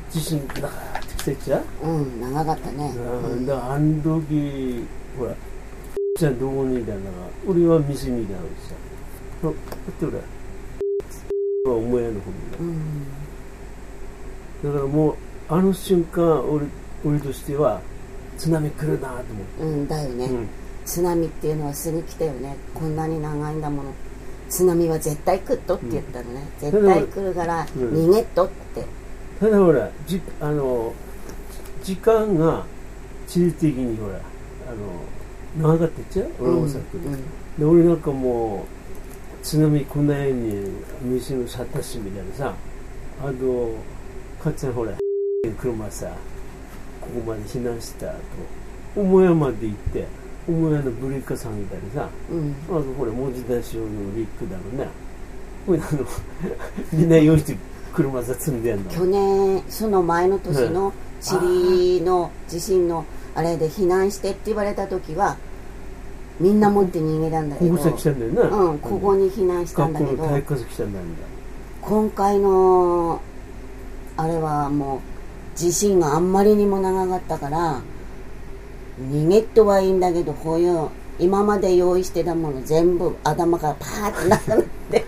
地震だからって来てっちゃう。 長かったね。 だからあの時ほらじゃあどこにいたんだか俺は店にいたのにさだって俺は母屋の方にだからもうあの瞬間俺としては津波来るなと思って。 だよね、津波っていうのはすぐ来たよね。こんなに長いんだもの。津波は絶対来っとって言ったのね、絶対来るから逃げっとって、 ただほら時間が地理的にほら長かったっちゃう俺大阪で、俺なんかもう津波来ないように店のシャッター閉めたらさ、あとかっちゃんほら車さここまで避難したと母屋まで行って母屋のブレーカー下げたりさ、あとこれ文字出し用のリックだろうね、これみんな用意して車さ積んでんの。 去年その前の年のチリの地震のあれで避難してって言われた時はみんな持って逃げたんだけど、 ここ来たんだよな、 ここに避難したんだけど、 学校の体育館来たんだよ。 今回のあれはもう地震があんまりにも長かったから逃げっとはいいんだけど、こういう今まで用意してたもの全部頭からパーッとなくなって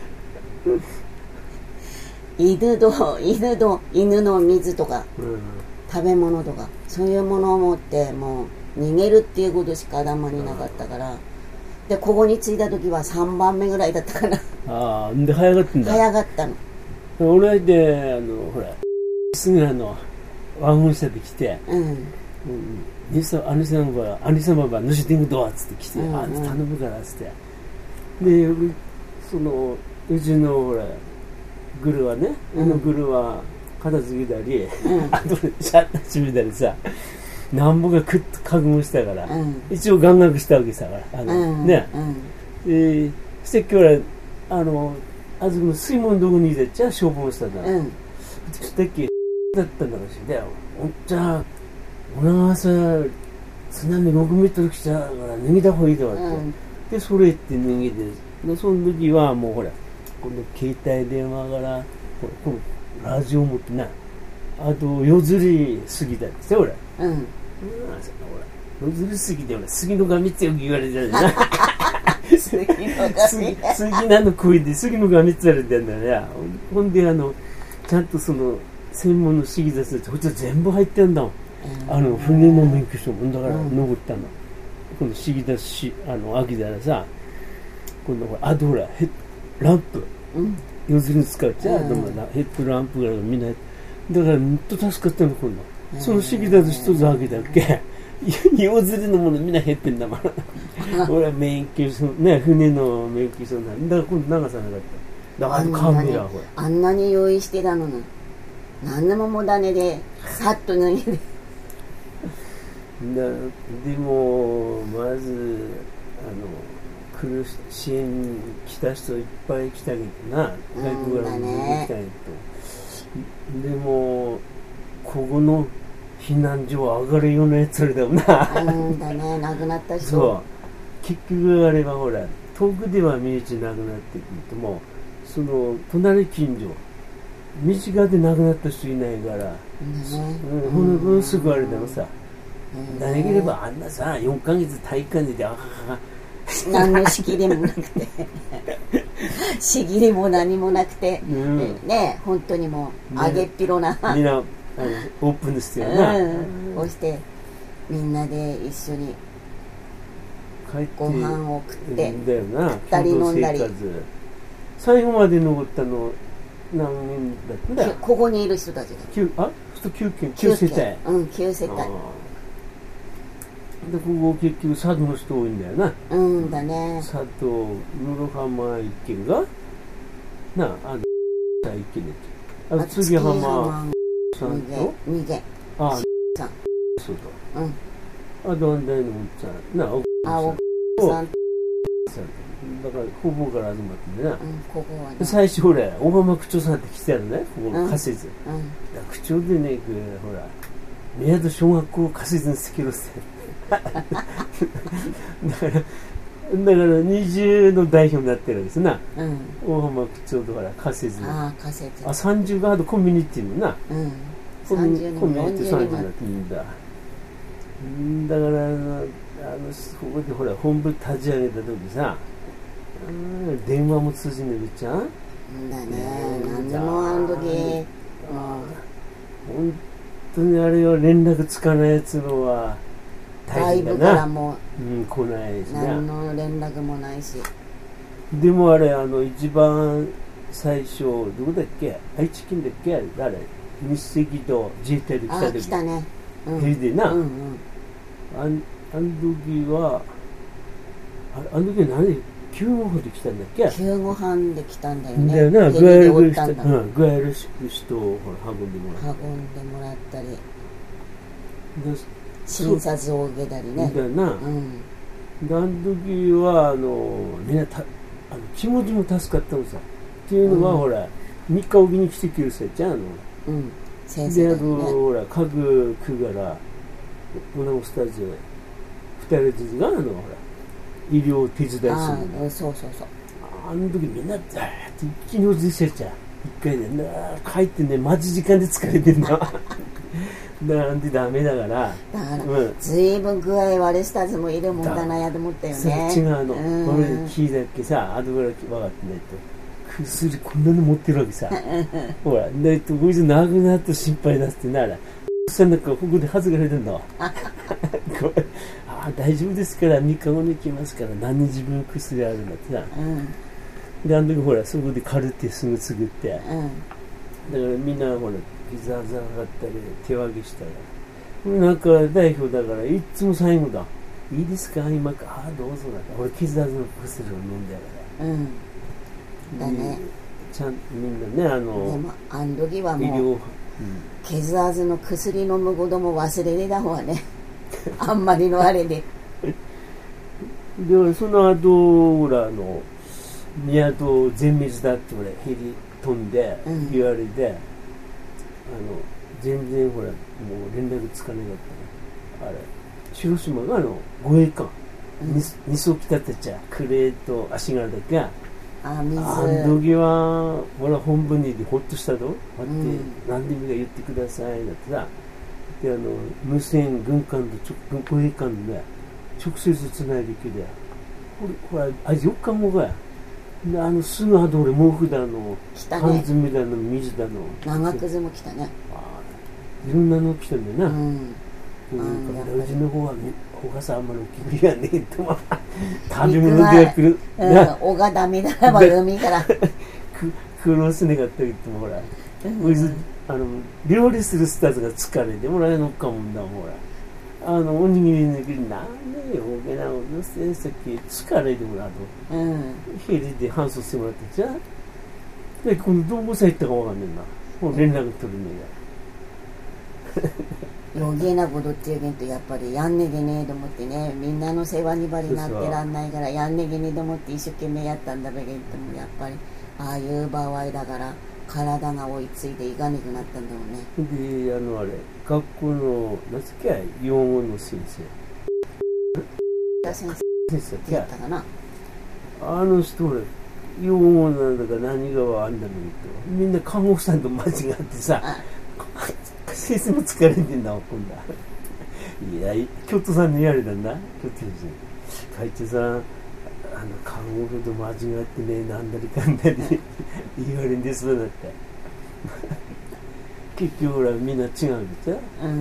犬の水とか、食べ物とかそういうものを持ってもう逃げるっていうことしか頭になかったから、でここに着いた時は3番目ぐらいだったかな。 で早かったんだ。 早かったの。 俺でほらすぐワゴン車で来て、兄様は乗せてんどっつって来て、頼むからっつって、でうちのほらグルはね、グルは片付けたり、あとシャッター閉めたりさ、なんぼがくっと覚悟したから、一応願学したわけさからね、そして今日はあそこの水門どこにいてっちゃ消防したんだ、そしたっけだったんだからしい、おっちゃんお長さ津波6メートル来ちゃうから逃げた方がいいだわって、でそれって逃げて、でその時はもうほらこの携帯電話からこのラジオ持ってな、あと夜釣り過ぎたりしてほら、夜釣り過ぎてほら杉の神ってよく言われてるじゃん杉なの声で杉の神って言われてるんだよね。ほんでちゃんとその専門の市議ですってこっちは全部入ってんだもん、船の免許証もだから登ったの、この市議だし秋だらさ、今度あとほらランプ、夜釣りに使っちゃう、ヘッドランプがみんなだからもっと助かったの今度、その市議だと一つ開けたっけ夜釣りのものみんな減ってんだもん俺は免許証ね、船の免許証なんだから今度流さなかった、だからカメラほらあんなに用意してたのに何でももだねでさっと脱げるでもまず来る支援来た人いっぱい来たけどな、外国からも来たけど、でもここの避難所は上がるようなやつらだよなだね、亡くなった人、 そう結局あれはほら遠くでは身内なくなってくるともその隣近所身近で亡くなった人いないから、ほんのすぐあれだろさ、何ければあんなさ4ヶ月体育館で何の仕切りもなくて仕切りも何もなくて、ね、本当にもう揚げっぴろなみんなオープンですよね、 こうしてみんなで一緒にご飯を食ってだよな、 食ったり飲んだり、 最後まで残ったの何人だったんだよ、 ここにいる人たちだ、 9世帯、 9世帯でここ結局佐渡の人多いんだよな、 だね、 佐渡室浜一軒がな一軒で、あと杉浜さんと逃げさんそうと、あと安大のおっちゃんな、奥さんだからほぼから始まってんだな、 ここはね、 最初ほら小浜区長さんって来てたのね、ここ仮設、区長でねほら宮戸小学校仮設につけろってだから20の代表になってるんですな、大浜区長とから仮設、30があとコミュニティのな、 30人も40人もだからここでほら本部立ち上げた時さ、電話も通じねえじゃんだね。なんでもあの時本当にあれは連絡つかないやつのは大変だな。外部からも来ないしね。 何の連絡もないし。 でもあれ一番最初どこだっけ、愛知県だっけ、誰日赤と自衛隊で来た時。 来たね。 ヘリでな。あの時は何救護班で来たんだっけ。 救護班で来たんだよね。 だよな。具合悪い人を運んでもらったり。 診察を受けたりね。 だよな。であの時はみんな気持ちも助かったのさ。っていうのは、ほら3日おきに来てくれるさじゃん先生だよね。 でほら各区からこのスタジオ2人ずつがほら医療を手伝いするの。 そうあの時みんなザーって一気に落ちてきちゃう。一回で帰ってね待ち時間で疲れてんのなんでダメだからずいぶん具合悪い人たちもいるもんだなやと思ったよね。 違うの、これ聞いたっけさ、後から分かってないと薬こんなの持ってるわけさほらだってこいつなくなった心配だってならそんなここで恥ずかれてんの大丈夫ですから3日後に来ますから何に自分の薬あるんだってさ、であの時ほらそこでカルテすぐ作って、だからみんなほら膝あざがったり手分けしたらなんか代表だからいつも最後だいいですか今かどうぞだ俺傷あざの薬を飲んでやからだね。 ちゃんみんなねでもあの時はもう傷あざの薬飲むことも忘れてた方がねあんまりのあれででその後ほら港全滅だって俺ヘリ飛んで言われて、全然ほらもう連絡つかなかったね。あれ広島が護衛艦2艘来たってちゃクレーと足柄だけあの時はほら本部にでほっとしたぞ待って何でも言ってくださいだってさで無線軍艦と護衛艦で直接つないできてほら4日後がですぐ後俺毛布だ缶詰だの水だの長くずも来たね。 いろんなの来たんだよな。うちの方はお母さんあんまり大きくやねえと食べ物では来るおがダメだらば海から苦労せねかったけどもほら料理するスタートが疲れてもらえのかもんだもんほらおにぎりの時になんでよけなことしてさっき疲れてもらうとヘリで搬送してもらってじゃあで今度どこさ行ったかわかんねえなもう連絡取るねえ余計なことっていうけんとやっぱりやんねげねえと思ってねみんなの世話にばりなってらんないからやんねげねえと思って一生懸命やったんだべけどもやっぱりああいう場合だから体が追いついていかなくなったんだろうね。であれ学校の何すっけ養護の先生先生やったかな人俺養護なんだか何がわあんだろうとみんな看護婦さんと間違ってさ先生も疲れてんだ今度いや京都さんに言われたんだ京都先生会長さん看護婦と間違ってねなんだりかんだり言われんですだって結局ほらみんな違うんでしょ、だから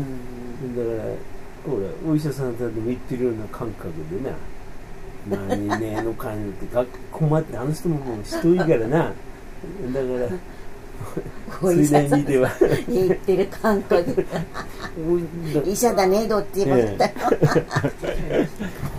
ほらお医者さんたちも言ってるような感覚でな何ねえのかんって困って人ももう人いいからなだからお医者さん言ってる感覚医者だねどって言われた